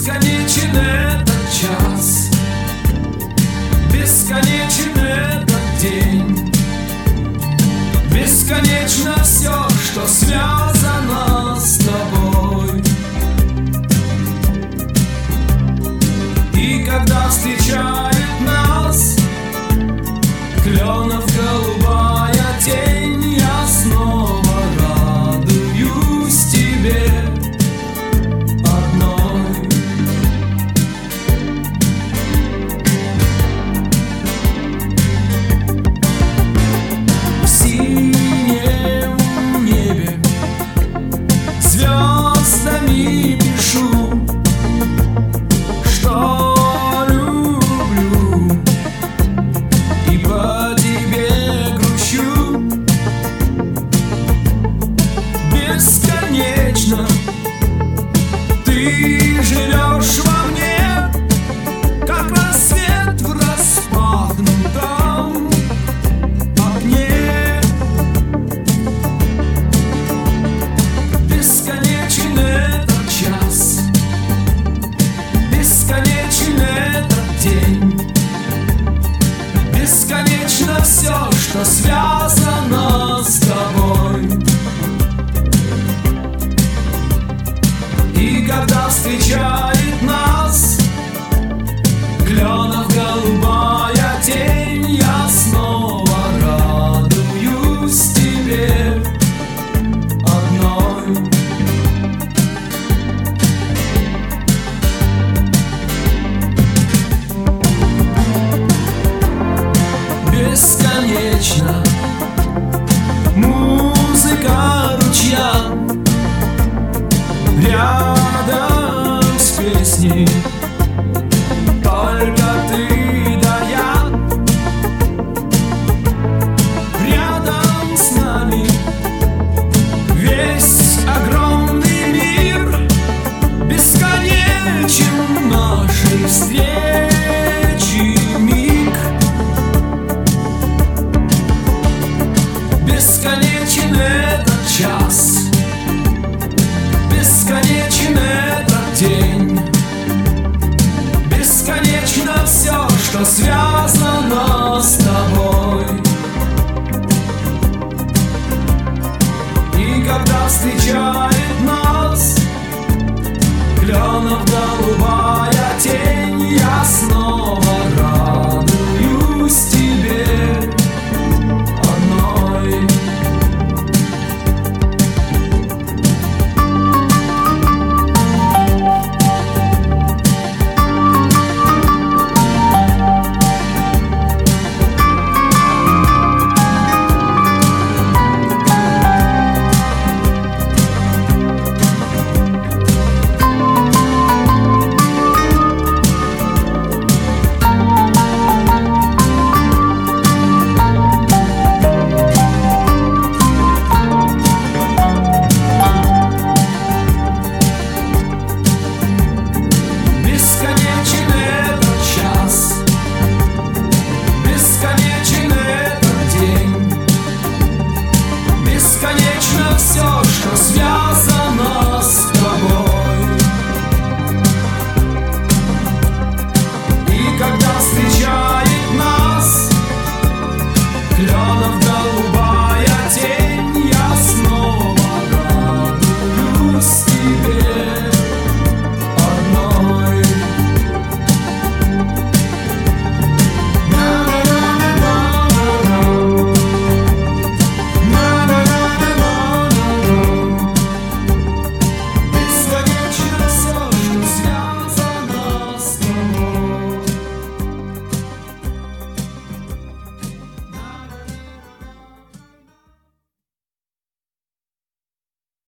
Бесконечен этот час, бесконечен этот день, бесконечно все, что связано с тобой. И когда встречает нас Кленов голубая тень, я снова радуюсь тебе одной. В синем небе звездами пишу, что люблю, и по тебе грущу. Бесконечно ты живешь во мне, как рассвет в распахнутом окне. Бесконечен этот час, бесконечен этот день, бесконечно все, что связано с тобой. И когда встречает нас Кленов голубая тень, я снова радуюсь тебе одной. Бесконечно музыка ручья рядом с песней, только ты да я. Рядом с нами весь огромный мир, бесконечен нашей встречи миг. Бесконечен этот час, бесконечен этот день, бесконечно все, что связано с тобой. И когда встречает нас Кленов голубая тень, я снова